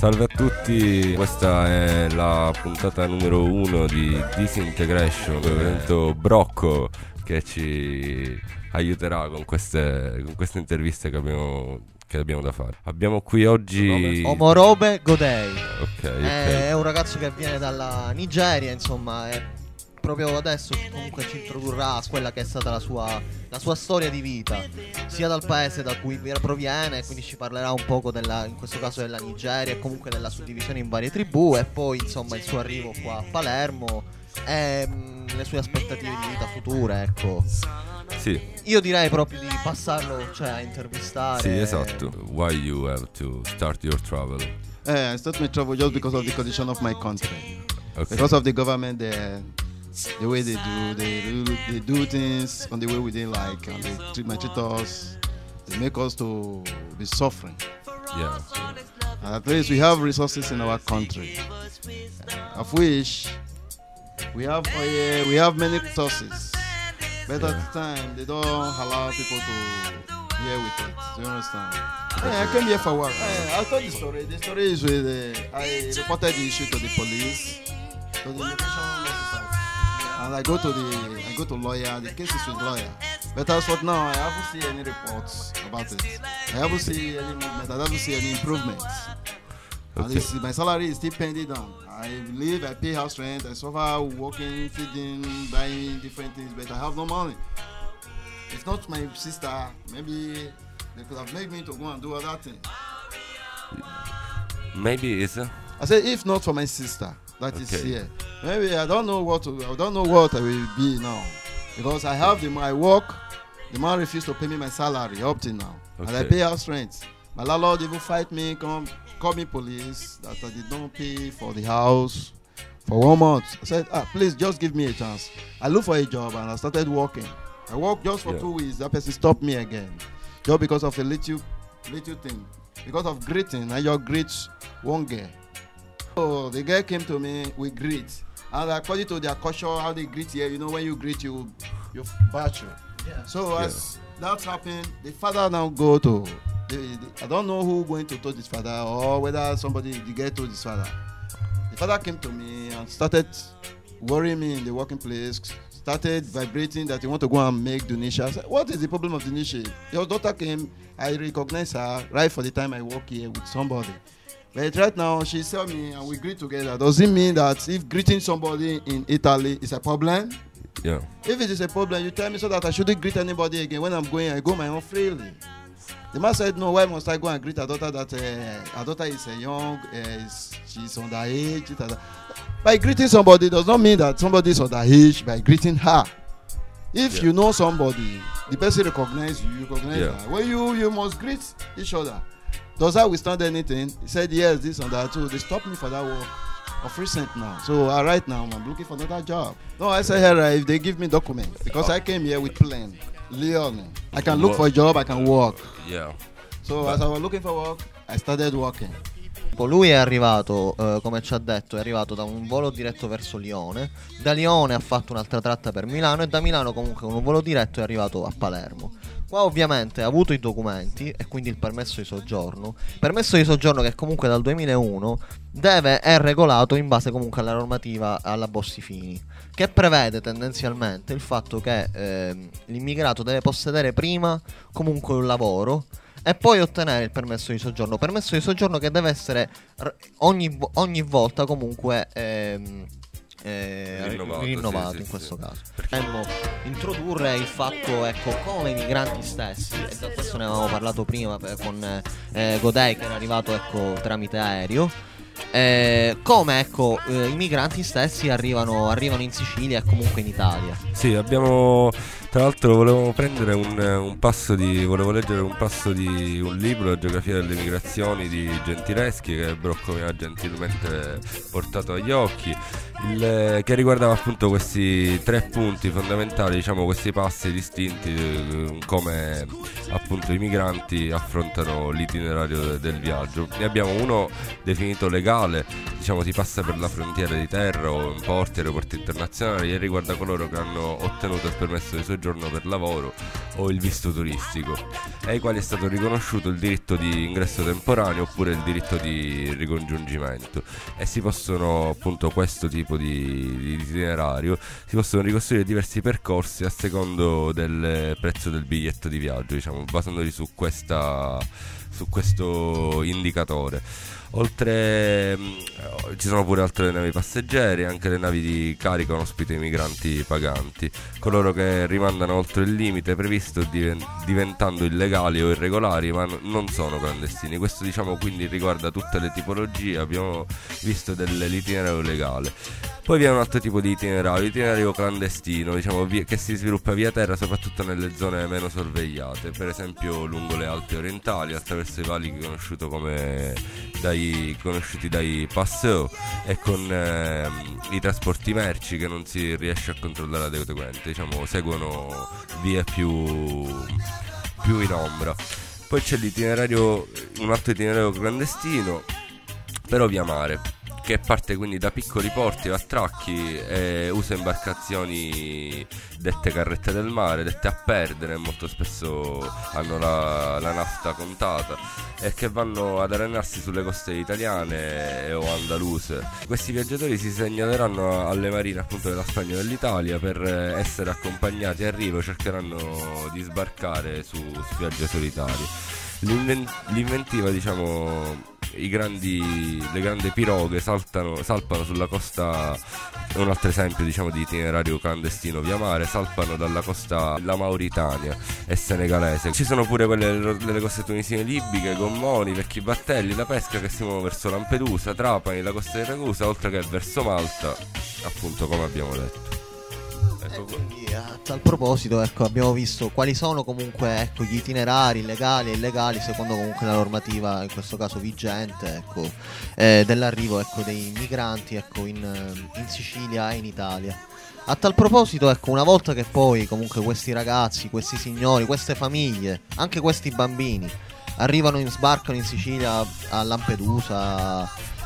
Salve a tutti, questa è la puntata numero 1 di Disintegration, l'evento Brocco che ci aiuterà con queste interviste che abbiamo da fare. Abbiamo qui oggi Omorobe Godei. Ok. È un ragazzo che viene dalla Nigeria, insomma, è proprio adesso comunque ci introdurrà a quella che è stata la sua storia di vita, sia dal paese da cui proviene, quindi ci parlerà un poco in questo caso della Nigeria e comunque della suddivisione in varie tribù, e poi insomma il suo arrivo qua a Palermo e le sue aspettative di vita future, ecco. Sì. Io direi proprio di passarlo, cioè, a intervistare. Sì, esatto. Why you have to start your travel? I start my travel just because of the condition of my country. Okay. Because of the government, the way they do things on the way we didn't like, and they treat us, they make us to be suffering. Yeah. And at least we have resources in our country, of which we have many resources. But at the time, they don't allow people to hear with it. Do you understand? I came here for work. I'll tell the story. The story is with I reported the issue to the police, to the immigration officers, and I go to lawyer. The case is with lawyer. But as for now, I haven't seen any reports about it. I haven't seen any movement. I haven't seen any improvements. Okay. And my salary is still pending down. I live, I pay house rent, I suffer working, feeding, buying different things, but I have no money. If not my sister, maybe they could have made me to go and do other things. Maybe it's I said, if not for my sister that is here, maybe I don't know what I will be now, because I have I work. The man refused to pay me my salary up till now, and I pay house rent. My landlord even fight me, call me police that I did not pay for the house for 1 month. I said, please just give me a chance. I look for a job and I started working. I worked just for 2 weeks. That person stopped me again, just because of a little thing. Because of greeting, I just greet one girl. So the girl came to me, we greet. And according to their culture, how they greet here, when you greet, you virtue. Yeah. So as that happened, the father now go to, I don't know who going to told his father, or whether the girl told his father. The father came to me and started worrying me in the working place, started vibrating that he want to go and make donation. I said, what is the problem of donation? Your daughter came, I recognize her right for the time I work here with somebody. But right now, she saw me and we greet together. Does it mean that if greeting somebody in Italy is a problem? Yeah. If it is a problem, you tell me so that I shouldn't greet anybody again. When I'm going, I go my own freely. The man said, no, why must I go and greet her daughter that her daughter is young, she's underage. By greeting somebody does not mean that somebody is underage by greeting her. If you know somebody, the person recognize you recognize her. Well, you must greet each other. Does that withstand anything? He said, yes, this and that too. They stopped me for that work of recent now. So right now, I'm looking for another job. No, I said, hey, if they give me documents, because I came here with plan. Leon, I can look for a job, I can work. Yeah. So as I was looking for work, I started working. Lui è arrivato, come ci ha detto, è arrivato da un volo diretto verso Lione. Da Lione ha fatto un'altra tratta per Milano, e da Milano comunque con un volo diretto è arrivato a Palermo. Qua ovviamente ha avuto i documenti e quindi il permesso di soggiorno. Permesso di soggiorno che comunque dal 2001 è regolato in base comunque alla normativa, alla Bossi-Fini, che prevede tendenzialmente il fatto che l'immigrato deve possedere prima comunque un lavoro e poi ottenere il permesso di soggiorno. Permesso di soggiorno che deve essere ogni volta comunque rinnovato, in questo caso. Potremmo introdurre il fatto, ecco, come i migranti stessi, e da questo ne avevamo parlato prima con Godei, che era arrivato, ecco, tramite aereo, come, ecco, i migranti stessi arrivano in Sicilia e comunque in Italia. Sì, abbiamo, tra l'altro volevo leggere un passo di un libro, La geografia delle migrazioni di Gentileschi, che Brocco mi ha gentilmente portato agli occhi, che riguardava appunto questi 3 punti fondamentali, diciamo questi passi distinti, come appunto i migranti affrontano l'itinerario del viaggio. Ne abbiamo uno definito legale, diciamo si passa per la frontiera di terra o in porti, aeroporti internazionali, e riguarda coloro che hanno ottenuto il permesso di soggiorno per lavoro o il visto turistico, e ai quali è stato riconosciuto il diritto di ingresso temporaneo oppure il diritto di ricongiungimento, e si possono appunto questo tipo di itinerario si possono ricostruire diversi percorsi a secondo del prezzo del biglietto di viaggio, diciamo basandosi su questo indicatore. Oltre ci sono pure altre navi passeggeri, anche le navi di carica ospite i migranti paganti, coloro che rimandano oltre il limite previsto diventando illegali o irregolari, ma non sono clandestini. Questo diciamo quindi riguarda tutte le tipologie. Abbiamo visto dell'itinerario legale. Poi vi è un altro tipo di itinerario clandestino, diciamo che si sviluppa via terra soprattutto nelle zone meno sorvegliate, per esempio lungo le Alpi orientali, attraverso i valichi conosciuti dai passeur, e con i trasporti merci che non si riesce a controllare adeguatamente, diciamo seguono vie più in ombra. Poi c'è un altro itinerario clandestino però via mare, che parte quindi da piccoli porti o attracchi e usa imbarcazioni dette carrette del mare, dette a perdere, molto spesso hanno la nafta contata, e che vanno ad arenarsi sulle coste italiane o andaluse. Questi viaggiatori si segnaleranno alle marine appunto della Spagna e dell'Italia per essere accompagnati a riva, cercheranno di sbarcare su spiagge solitarie. L'inventiva, diciamo, le grandi piroghe salpano sulla costa. È un altro esempio, diciamo, di itinerario clandestino via mare. Salpano dalla costa la Mauritania e senegalese. Ci sono pure quelle delle coste tunisine, libiche, gommoni, vecchi battelli, la pesca che si muove verso Lampedusa, Trapani, la costa di Ragusa, oltre che verso Malta, appunto, come abbiamo detto. Quindi a tal proposito, ecco, abbiamo visto quali sono comunque, ecco, gli itinerari legali e illegali secondo comunque la normativa, in questo caso vigente, ecco, dell'arrivo, ecco, dei migranti, ecco, in Sicilia e in Italia. A tal proposito, ecco, una volta che poi comunque questi ragazzi, questi signori, queste famiglie, anche questi bambini sbarcano in Sicilia, a Lampedusa,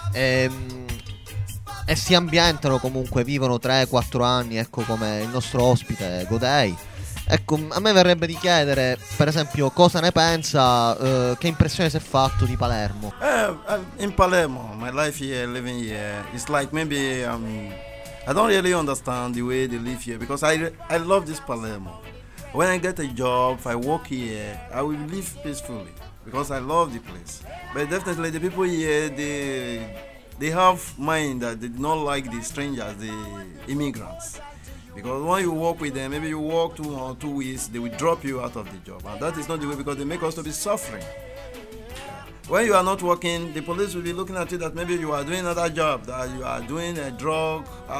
e si ambientano, comunque vivono 3-4 anni, ecco, come il nostro ospite Godei. Ecco, a me verrebbe di chiedere, per esempio, cosa ne pensa, che impressione si è fatto di Palermo. In Palermo, my life here, living here, it's like maybe I don't really understand the way they live here, because I love this Palermo. When I get a job, if I work here, I will live peacefully because I love the place. But definitely the people here, they have mind that they do not like the strangers, the immigrants. Because when you work with them, maybe you work 2 weeks, they will drop you out of the job. And that is not the way, because they make us to be suffering. When you are not working, the police will be looking at you that maybe you are doing another job, that you are doing a drug,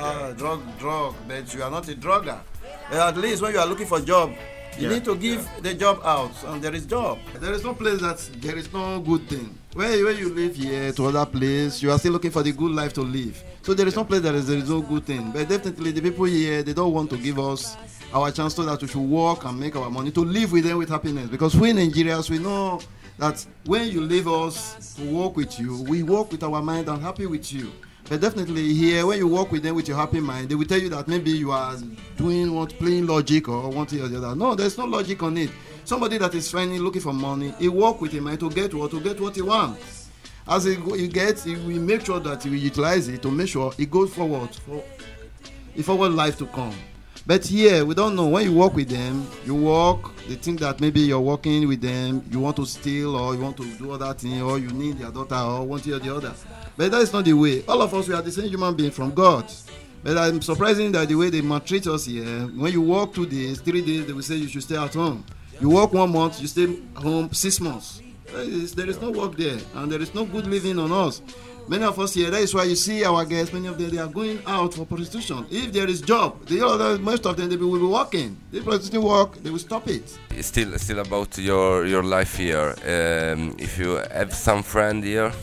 but you are not a drugger. But at least when you are looking for a job, you need to give the job out, and there is job. There is no place that there is no good thing. When you live here to other place, you are still looking for the good life to live. So there is no place that there is no good thing. But definitely the people here, they don't want to give us our chance so that we should work and make our money to live with them with happiness. Because we Nigerians, we know that when you leave us to work with you, we work with our mind and happy with you. But definitely here, when you work with them with your happy mind, they will tell you that maybe you are playing logic or one thing or the other. No, there's no logic on it. Somebody that is looking for money, he work with him mind to get what he wants. As he gets, he will make sure that he will utilize it to make sure he goes forward for a forward life to come. But here, we don't know. When you work with them, they think that maybe you're working with them, you want to steal or you want to do other thing, or you need their daughter or one thing or the other. But that is not the way. All of us, we are the same human being from God. But I'm surprising that the way they maltreat us here, when you work 2 days, 3 days, they will say you should stay at home. You work 1 month, you stay home 6 months. There is no work there, and there is no good living on us. Many of us here, that is why you see our guests, many of them, they are going out for prostitution. If there is job, most of them, they will be working. If prostitution work, they will stop it. Still about your life here. If you have some friend here?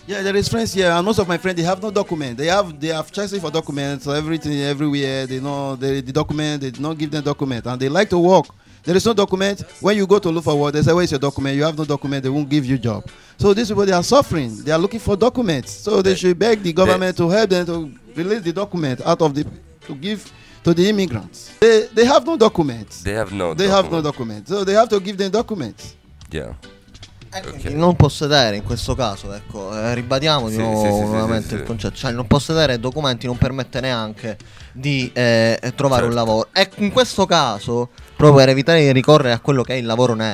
Yeah, there is friends here, and most of my friends, they have no document. They have choices for documents, so everything everywhere. They know the document. They do not give them document, and they like to work. There is no document. When you go to look for work, they say, "Where's your document?" You have no document. They won't give you job. So these people, they are suffering. They are looking for documents. So they should beg the government to help them to release the document out of to give to the immigrants. They have no documents. They have no documents. So they have to give them documents. Yeah. Il non possedere in questo caso, ecco, ribadiamo di nuovo nuovamente il concetto, cioè il non possedere documenti non permette neanche di trovare un lavoro, e in questo caso proprio per evitare di ricorrere a quello che è il lavoro nero.